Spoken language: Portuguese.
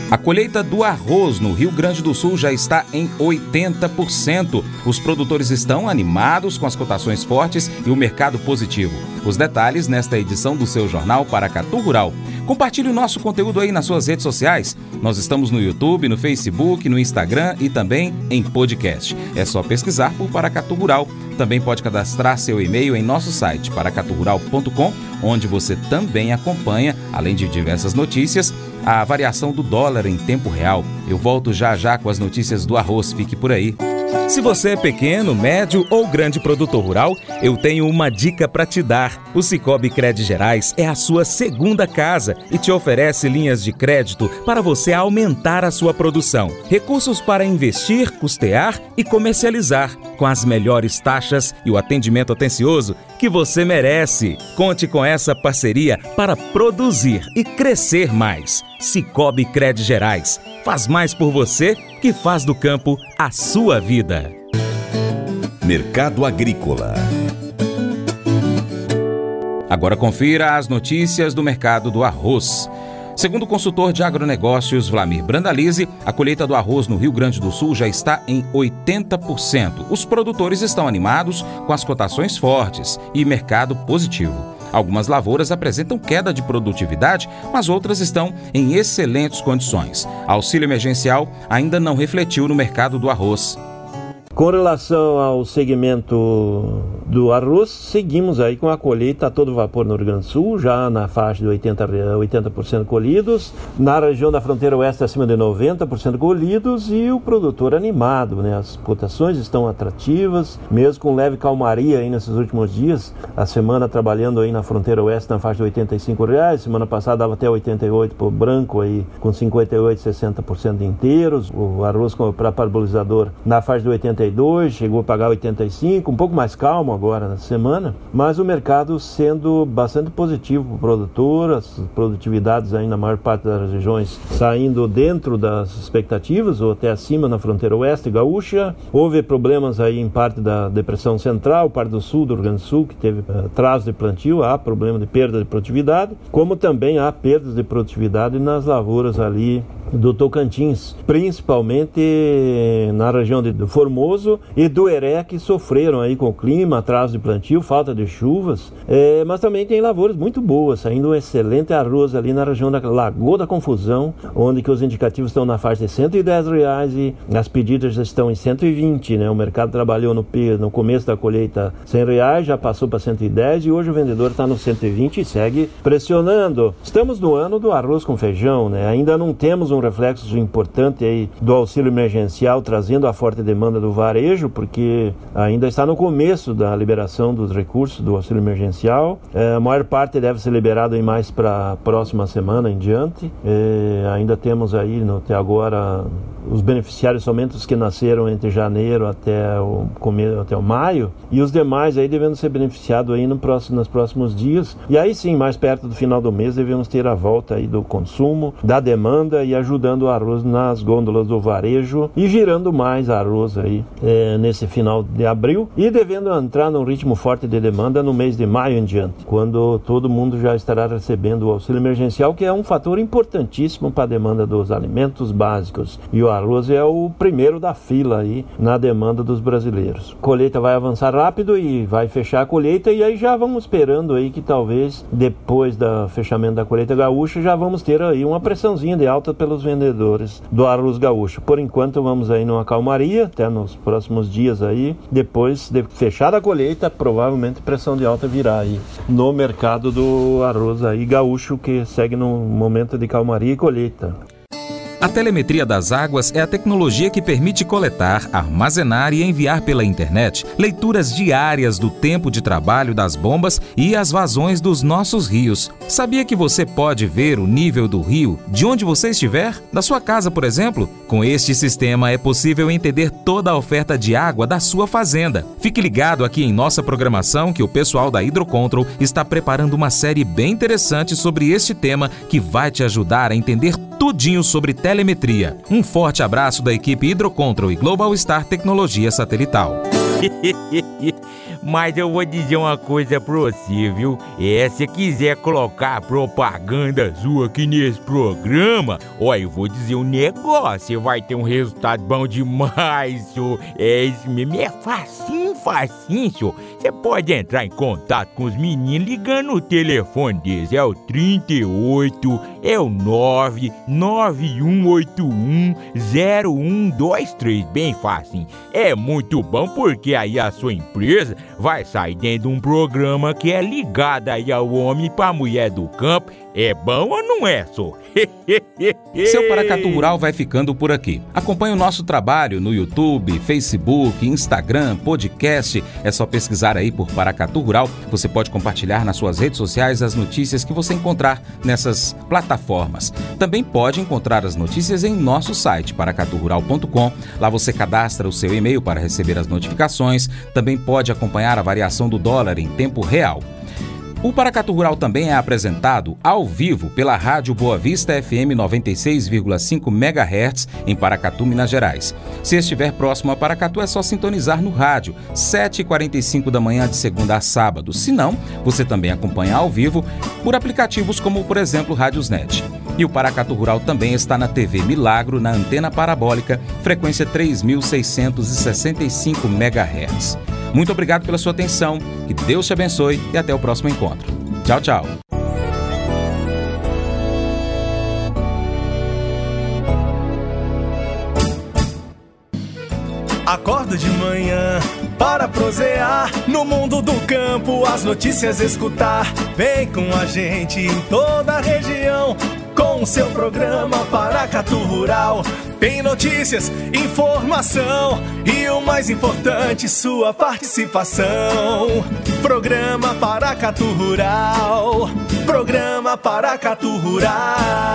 A colheita do arroz no Rio Grande do Sul já está em 80%. Os produtores estão animados com as cotações fortes e o mercado positivo. Os detalhes nesta edição do seu jornal Paracatu Rural. Compartilhe o nosso conteúdo aí nas suas redes sociais. Nós estamos no YouTube, no Facebook, no Instagram e também em podcast. É só pesquisar por Paracatu Rural. Também pode cadastrar seu e-mail em nosso site paracaturural.com, onde você também acompanha, além de diversas notícias, a variação do dólar em tempo real. Eu volto já com as notícias do arroz. Fique por aí. Se você é pequeno, médio ou grande produtor rural, eu tenho uma dica para te dar. O Sicoob Cred Gerais é a sua segunda casa e te oferece linhas de crédito para você aumentar a sua produção. Recursos para investir, custear e comercializar, com as melhores taxas e o atendimento atencioso que você merece. Conte com essa parceria para produzir e crescer mais. Sicoob Cred Gerais. Faz mais por você que faz do campo a sua vida. Mercado Agrícola. Agora confira as notícias do mercado do arroz. Segundo o consultor de agronegócios Vlamir Brandalize, a colheita do arroz no Rio Grande do Sul já está em 80%. Os produtores estão animados com as cotações fortes e mercado positivo. Algumas lavouras apresentam queda de produtividade, mas outras estão em excelentes condições. Auxílio emergencial ainda não refletiu no mercado do arroz. Com relação ao segmento do arroz, seguimos aí com a colheita a todo vapor no Rio Grande do Sul, já na faixa de 80% colhidos, na região da fronteira oeste acima de 90% colhidos e o produtor animado, né? As cotações estão atrativas, mesmo com leve calmaria aí nesses últimos dias, a semana trabalhando aí na fronteira oeste na faixa de R$85, semana passada dava até 88 por branco aí, com 58, 60% inteiros, o arroz para parbolizador na faixa de 82, chegou a pagar 85, um pouco mais calmo agora na semana, mas o mercado sendo bastante positivo para o produtor, as produtividades aí na maior parte das regiões saindo dentro das expectativas ou até acima na fronteira oeste gaúcha. Houve problemas aí em parte da depressão central, parte do sul do Rio Grande do Sul, que teve atraso de plantio, há problema de perda de produtividade, como também há perdas de produtividade nas lavouras ali do Tocantins, principalmente na região do Formoso e do Heré, que sofreram aí com o clima, atraso de plantio, falta de chuvas, mas também tem lavouras muito boas, saindo um excelente arroz ali na região da Lagoa da Confusão, onde que os indicativos estão na faixa de R$110 e as pedidas já estão em 120, né? O mercado trabalhou no começo da colheita R$100, já passou para 110 e hoje o vendedor está no 120 e segue pressionando. Estamos no ano do arroz com feijão, né? Ainda não temos um reflexo importante aí do auxílio emergencial trazendo a forte demanda do varejo, porque ainda está no começo da liberação dos recursos do auxílio emergencial. A maior parte deve ser liberado mais para a próxima semana em diante. Ainda temos aí até agora os beneficiários somente os que nasceram entre janeiro até o maio, e os demais aí devendo ser beneficiados aí nos próximos dias. E aí sim, mais perto do final do mês, devemos ter a volta aí do consumo, da demanda e ajudando o arroz nas gôndolas do varejo e girando mais arroz aí nesse final de abril e devendo entrar num ritmo forte de demanda no mês de maio em diante, quando todo mundo já estará recebendo o auxílio emergencial, que é um fator importantíssimo para a demanda dos alimentos básicos. E o arroz é o primeiro da fila aí na demanda dos brasileiros. A colheita vai avançar rápido e vai fechar a colheita, e aí já vamos esperando aí que talvez depois do fechamento da colheita gaúcha já vamos ter aí uma pressãozinha de alta pelos vendedores do arroz gaúcho. Por enquanto vamos aí numa calmaria até nos próximos dias aí, depois de fechada a colheita provavelmente pressão de alta virá aí no mercado do arroz aí gaúcho, que segue num momento de calmaria e colheita. A telemetria das águas é a tecnologia que permite coletar, armazenar e enviar pela internet leituras diárias do tempo de trabalho das bombas e as vazões dos nossos rios. Sabia que você pode ver o nível do rio de onde você estiver? Da sua casa, por exemplo? Com este sistema é possível entender toda a oferta de água da sua fazenda. Fique ligado aqui em nossa programação que o pessoal da Hidrocontrol está preparando uma série bem interessante sobre este tema que vai te ajudar a entender tudinho sobre telemetria. Um forte abraço da equipe Hidrocontrol e Global Star Tecnologia Satelital. Mas eu vou dizer uma coisa pra você, viu? Se quiser colocar propaganda sua aqui nesse programa, olha, eu vou dizer um negócio, você vai ter um resultado bom demais, senhor. Isso mesmo, é facinho, senhor. Você pode entrar em contato com os meninos ligando o telefone deles, é o 38, é o 991810123, bem facinho. É muito bom porque aí a sua empresa vai sair dentro de um programa que é ligado aí ao homem pra mulher do campo. É bom ou não é, só? Seu Paracatu Rural vai ficando por aqui. Acompanhe o nosso trabalho no YouTube, Facebook, Instagram, podcast. É só pesquisar aí por Paracatu Rural. Você pode compartilhar nas suas redes sociais as notícias que você encontrar nessas plataformas. Também pode encontrar as notícias em nosso site, paracaturural.com. Lá você cadastra o seu e-mail para receber as notificações. Também pode acompanhar a variação do dólar em tempo real. O Paracatu Rural também é apresentado ao vivo pela Rádio Boa Vista FM 96,5 MHz em Paracatu, Minas Gerais. Se estiver próximo a Paracatu, é só sintonizar no rádio, 7h45 da manhã de segunda a sábado. Se não, você também acompanha ao vivo por aplicativos como, por exemplo, Rádiosnet. E o Paracatu Rural também está na TV Milagro, na antena parabólica, frequência 3.665 MHz. Muito obrigado pela sua atenção, que Deus te abençoe e até o próximo encontro. Tchau, tchau. Acordo de manhã para prosear no mundo do campo, as notícias escutar. Vem com a gente em toda a região com o seu programa Paracatu Rural. Tem notícias, informação e o mais importante, sua participação. Programa Paracatu Rural. Programa Paracatu Rural.